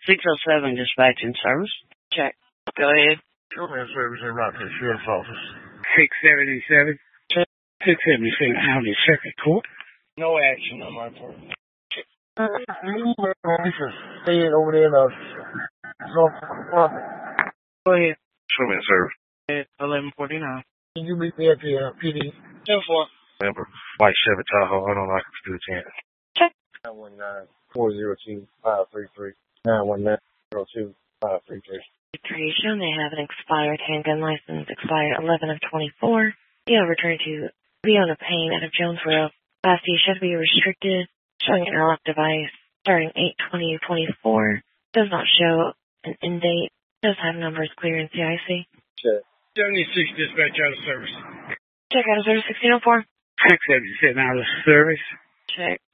607 dispatching service. Check. Go ahead. Show me a service in route to the sheriff's office. 677. Check. 677 Audi Circuit Court. No action on my part. Stay it over there in the Go ahead. Show me a service. At 1149. Can you meet me at the PD? 10-4. Member, white Chevy Tahoe. I don't like to do 10. Check. 919-402-533. 919-402-533. Registration, they have an expired handgun license, expired 11 of 24. You have returned to Leona Payne out of Jonesboro. Class D should be restricted, showing an interlock device starting 8/20/24. Does not show an end date. Does have numbers clear in CIC. Check. 76 dispatch out of service. Check out of service 1604. 677 out of service. Check.